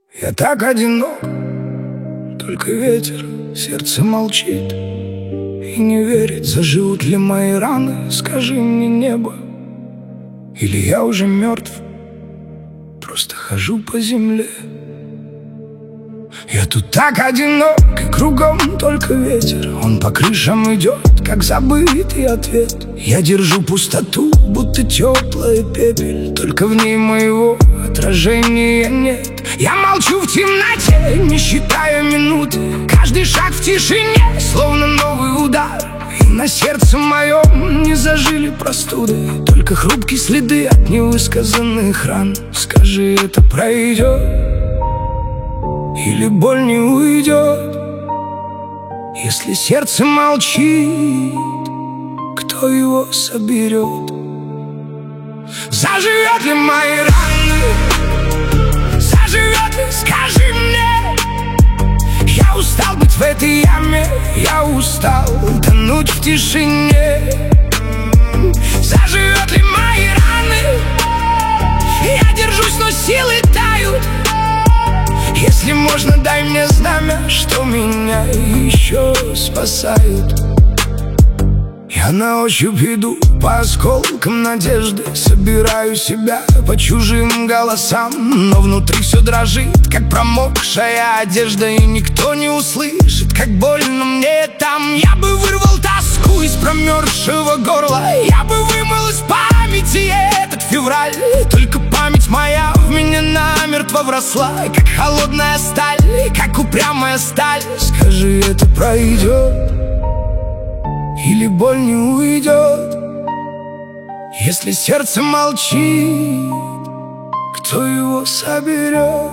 Я так одинок, только ветер, сердце молчит и не верит, заживут ли мои раны. Скажи мне, небо, или я уже мертв, просто хожу по земле. Я тут так одинок, и кругом только ветер. Он по крышам идет, как забытый ответ. Я держу пустоту, будто теплая пепель, только в ней моего отражения нет. Я молчу в темноте, не считая минуты. Каждый шаг в тишине, словно новый удар. И на сердце моем не зажили простуды, только хрупкие следы от невысказанных ран. Скажи, это пройдет или боль не уйдет? Если сердце молчит, кто его соберет? Заживет ли мои раны? Заживет ли, скажи мне. Я устал быть в этой яме, я устал тонуть в тишине. Заживет ли мои раны? Я держусь, но силы тают. Если можно, дай мне знамя, что меня еще спасают. Я на ощупь иду по осколкам надежды, собираю себя по чужим голосам, но внутри все дрожит, как промокшая одежда, и никто не услышит, как больно мне там. Я бы вырвал тоску из промерзшего горла, я бы вымыл из памяти этот февраль. Только память моя в меня намертво вросла, как холодная сталь, как упрямая сталь. Скажи, это пройдет или боль не уйдет? Если сердце молчит, кто его соберет?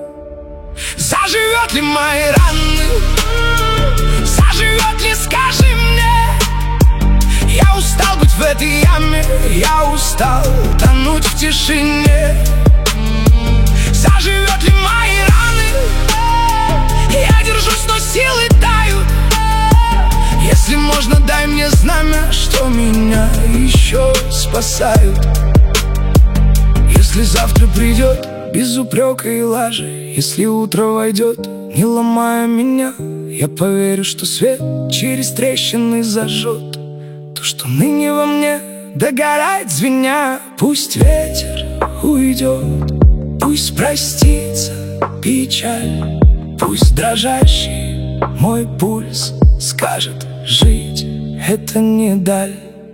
Заживет ли мои раны? Заживет ли, скажи мне. Я устал быть в этой яме, я устал тонуть в тишине. Заживет ли мои раны? Я держусь, но силы тают. Если можно, дай мне знамя, что меня еще спасают. Если завтра придет без упрека и лажи, если утро войдет, не ломая меня, я поверю, что свет через трещины зажжет то, что ныне во мне догорает звеня. Пусть ветер уйдет, пусть простится печаль, пусть дрожащий мой пульс скажет: жить — это не даль.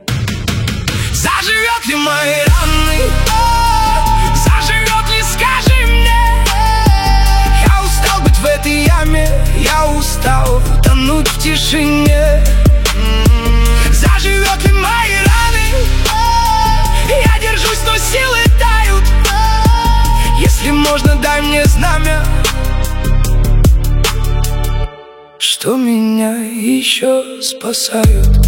Заживет ли мои раны? Заживет ли, скажи мне. Я устал быть в этой яме, я устал тонуть в тишине. Заживет ли мои раны? Я держусь, но силы тают. Если можно, дай мне знамя, что меня еще спасают.